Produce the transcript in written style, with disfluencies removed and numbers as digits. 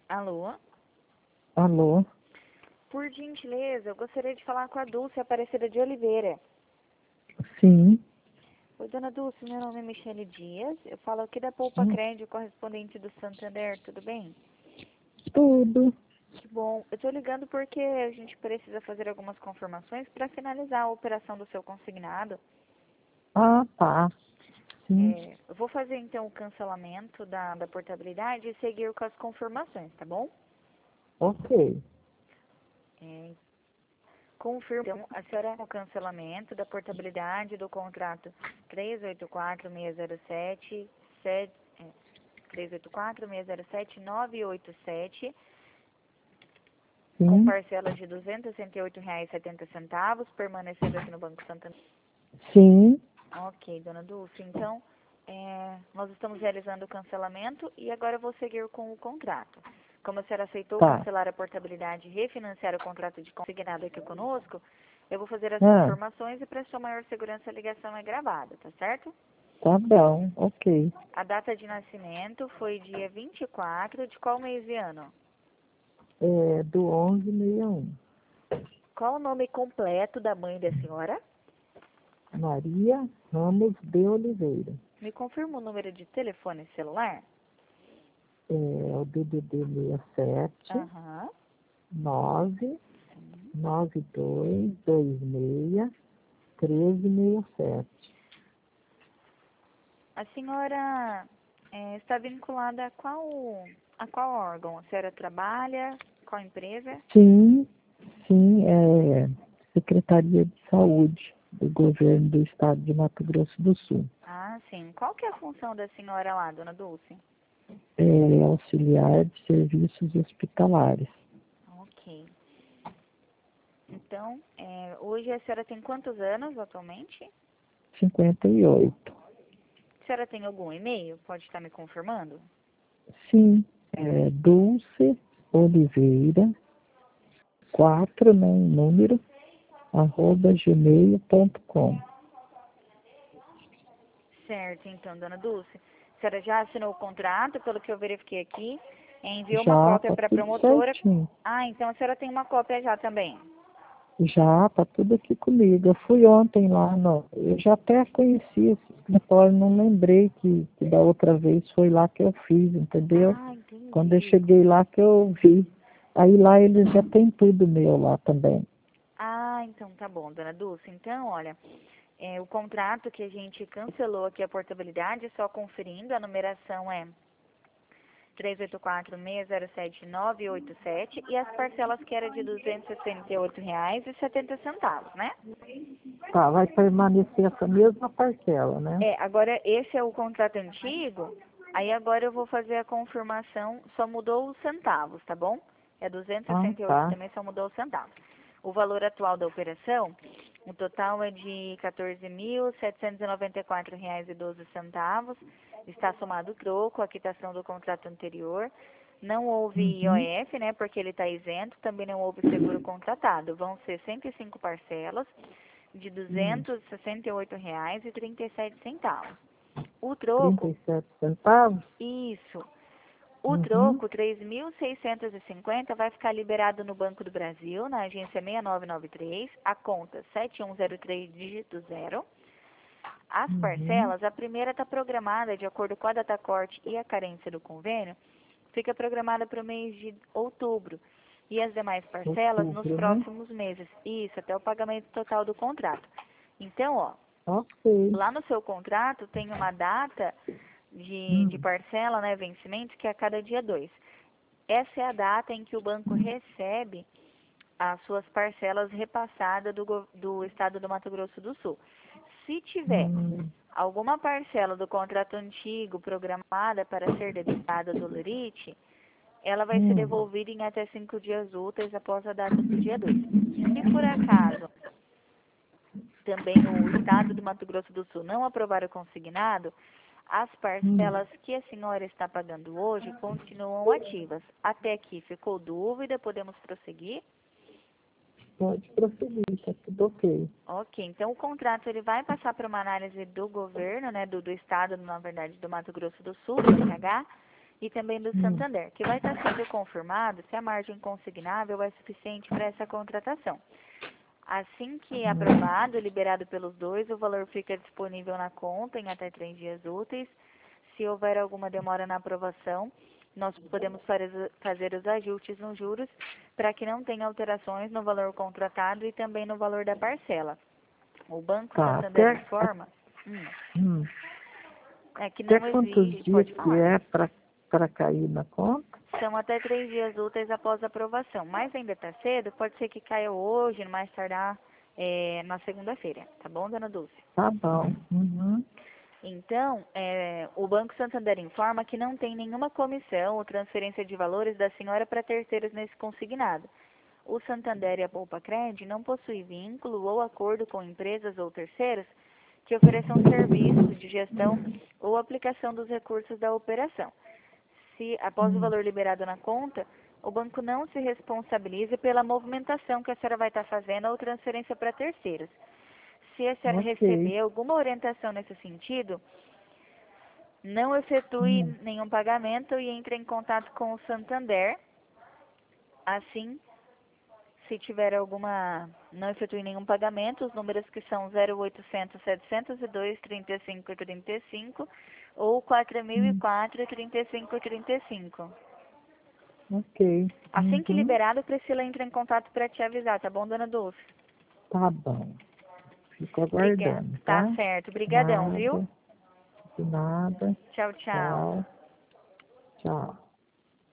Alô? Alô? Por gentileza, eu gostaria de falar com a Dulce Aparecida de Oliveira. Sim. Oi, dona Dulce, meu nome é Michele Dias. Eu falo aqui da Poupa Hum. Crédito, correspondente do Santander, tudo bem? Tudo. Que bom. Eu estou ligando porque a gente precisa fazer algumas confirmações para finalizar a operação do seu consignado. Ah, tá. Sim. Eu vou fazer então o cancelamento da portabilidade e seguir com as confirmações, tá bom? Ok. É, confirmo, então, a senhora o cancelamento da portabilidade do contrato 384-607, 384-607-987, com Sim. parcelas de R$ 268,70, permanecendo aqui no Banco Santander. Sim. Ok, dona Dulce, então, nós estamos realizando o cancelamento e agora eu vou seguir com o contrato. Como a senhora aceitou Tá. cancelar a portabilidade e refinanciar o contrato de consignado aqui conosco, eu vou fazer as Ah, confirmações e para sua maior segurança a ligação é gravada, tá certo? tá bom. Ok. A data de nascimento foi dia 24 de qual mês e ano? É do 1161. Qual o nome completo da mãe da senhora? Maria Ramos de Oliveira. Me confirma o número de telefone celular? É o DDD 67 Aham. 9 Sim. 9226 1367. A senhora está vinculada a qual órgão? A senhora trabalha? Qual empresa? Sim. Sim. É Secretaria de Saúde do Governo do Estado de Mato Grosso do Sul. Ah, sim. Qual que é a função da senhora lá, dona Dulce? É auxiliar de serviços hospitalares. Ok. Então, hoje a senhora tem quantos anos atualmente? 58. A senhora tem algum e-mail? Pode estar me confirmando? Sim, é Dulce Oliveira, 4, né, em número, @gmail.com. Certo, então, dona Dulce. A senhora já assinou o contrato, pelo que eu verifiquei aqui. Enviou uma Já cópia tá para a tudo promotora. certinho. Ah, então a senhora tem uma cópia já também. Já tá tudo aqui comigo. Eu fui ontem lá, eu já até conheci esse escritório, não lembrei que da outra vez foi lá que eu fiz, entendeu? Ah, Quando eu entendi. cheguei lá que eu vi. Aí lá eles já tem tudo meu lá também. Ah, então tá bom, dona Dulce. Então, olha, o contrato que a gente cancelou aqui, a portabilidade, só conferindo, a numeração é 384-607-987 e as parcelas que era de R$ 268,70, né? Tá, vai permanecer essa mesma parcela, né? Agora esse é o contrato antigo, aí agora eu vou fazer a confirmação, só mudou os centavos, tá bom? É Ah, 268 tá. também, só mudou os centavos. O valor atual da operação, o total é de R$ 14.794,12. Está somado o troco, a quitação do contrato anterior. Não houve Uhum. IOF, né, porque ele está isento, também não houve seguro contratado. Vão ser 105 parcelas de R$ Hum. 268,37. O troco, 37 centavos? isso. O Uhum. troco, 3.650, vai ficar liberado no Banco do Brasil, na agência 6993, a conta 7103, dígito 0. As Uhum. parcelas, a primeira está programada de acordo com a data corte e a carência do convênio, fica programada para o mês de outubro. E as demais parcelas nos Outubro, né? próximos meses. Isso, até o pagamento total do contrato. Então, ó, Ok. lá no seu contrato tem uma data de Hum. parcela, né, vencimento, que é a cada dia 2. Essa é a data em que o banco recebe as suas parcelas repassadas do estado do Mato Grosso do Sul. Se tiver Hum. alguma parcela do contrato antigo programada para ser debitada do Lerite, ela vai ser Hum. devolvida em até 5 dias úteis após a data do dia 2. Se por acaso também o estado do Mato Grosso do Sul não aprovar o consignado, as Hum. parcelas que a senhora está pagando hoje continuam ativas. Até aqui ficou dúvida, podemos prosseguir? Pode prosseguir, tá tudo ok. Ok, então o contrato ele vai passar para uma análise do governo, né, do estado, na verdade, do Mato Grosso do Sul, do RH, e também do Santander, que vai estar sendo confirmado se a margem consignável é suficiente para essa contratação. Assim que aprovado, liberado pelos dois, o valor fica disponível na conta em até 3 dias úteis. Se houver alguma demora na aprovação, nós podemos fazer os ajustes nos juros para que não tenha alterações no valor contratado e também no valor da parcela. O Banco Santander informa que não Até quantos exige, dias pode que falar. é para cair na conta? São até 3 dias úteis após a aprovação, mas ainda está cedo, pode ser que caia hoje, mais tardar na segunda-feira, tá bom, dona Dulce? Tá bom. Então, o Banco Santander informa que não tem nenhuma comissão ou transferência de valores da senhora para terceiros nesse consignado. O Santander e a Poupa-Cred não possuem vínculo ou acordo com empresas ou terceiros que ofereçam serviços de gestão ou aplicação dos recursos da operação. Se, após o valor liberado na conta, o banco não se responsabiliza pela movimentação que a senhora vai estar fazendo ou transferência para terceiros. Se a senhora receber alguma orientação nesse sentido, não efetue nenhum pagamento e entre em contato com o Santander. Assim, se tiver não efetue nenhum pagamento, os números que são 0800 702 3535 ou 4004 3535. Ok. Assim que liberado, Priscila entra em contato para te avisar, tá bom, dona Dulce? Tá bom. Fico aguardando, tá? Tá certo. Obrigadão, viu? De nada. Tchau, tchau. Tchau.